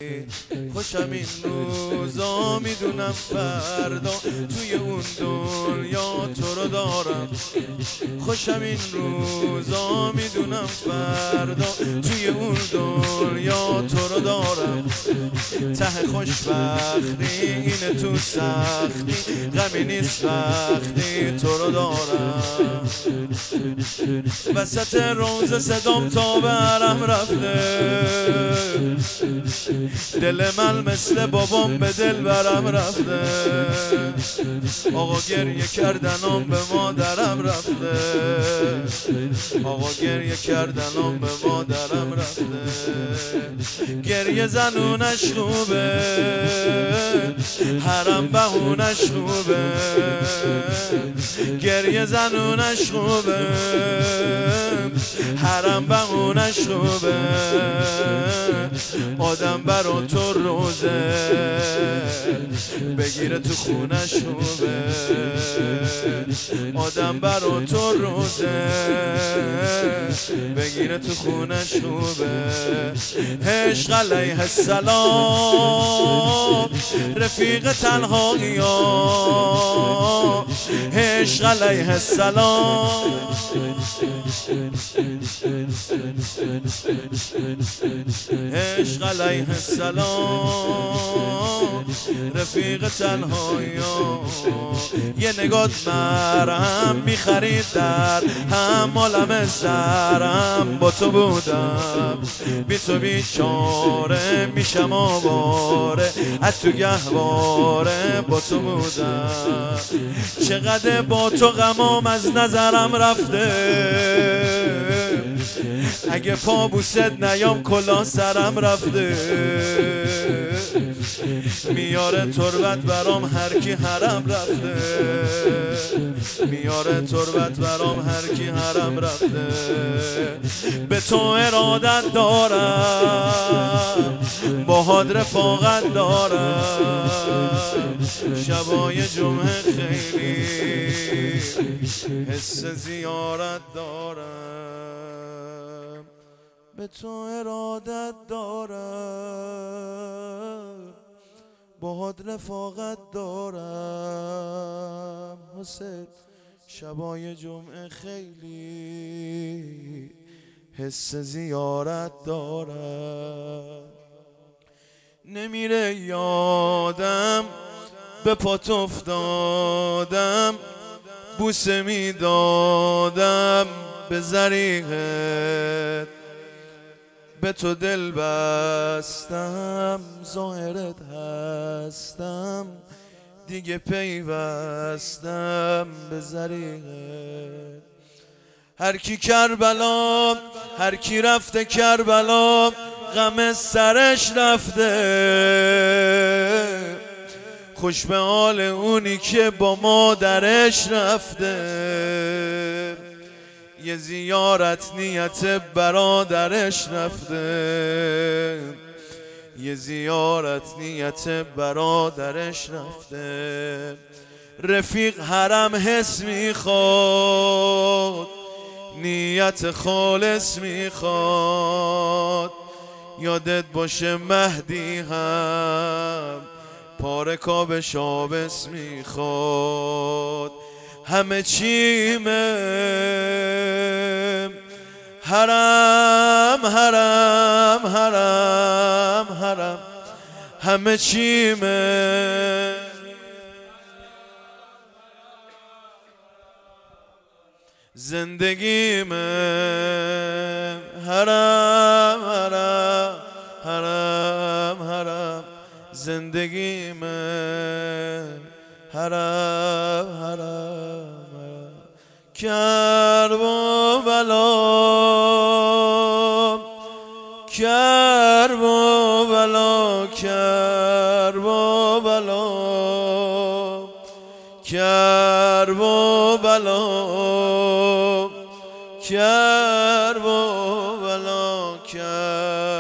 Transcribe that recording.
خوشم این روزا میدونم فردا توی اون دنیا تو رو دارم. خوشم این روزا میدونم فردا توی اون دنیا تو رو دارم. ته خوشبختی اینه تو سختی، غمی نیست وقتی تو رو دارم. وسط روز صدام تا برم رفته، دل من مثل بابام به دل برم رفته. آقا گریه کردنم به مادرم رفته، آقا گریه کردنم به مادرم رفته. گریه زنونش خوبه، حرم بهونش خوبه. گریه زنونش خوبه، حرم بهونش خوبه. آدم برا تو روزه بگیره تو خونش خوبه. آدم برا تو روزه بگیره تو خونش خوبه. عشق علیه السلام رفیق تنهایی ها، عشق علیه السلام. عشق علیه السلام رفیق تنهایی ها. یه نگات مرهم میخرید در هم عالم زرم. با تو بودم بی تو بیچاره میشم آواره، از تو گهواره با تو بودم. چقدر با تو غمام از نظرم رفته، اگه پا بوست نیام کلا سرم رفته. میاره تربت برام هر کی حرم رفته، میاره تربت برام هر کی حرم رفته. به تو ارادت دارم، باهات رفاقت دارم. شبای جمعه خیلی حس زیارت دارم. به تو ارادت دارم، باهات رفاقت دارم. حسین شبای جمعه خیلی حس زیارت دارم. نمیره یادم به پات افتادم، بوسه میدادم به زریقت. به تو دل بستم ظاهرت هستم، دیگه پیوستم به زریقت. هر کی کربلا، هر کی رفته کربلا، غم سرش رفته. خوش به حال اونی که با مادرش رفته. یه زیارت نیت برادرش رفته، یه زیارت نیت برادرش رفته. رفیق حرم حس میخواد، نیت خالص میخواد. یادت باشه مهدی هم پاره کاب شابس میخواد. همه چیمه حرم حرم حرم حرم، همه چیمه زندگیمه. حرم حرم حرم حرم زندگیمه. حرم حرم کرب و بلا، کرب و بلا، کرب و بلا، کرب و بلا، کرب و بلا، کرب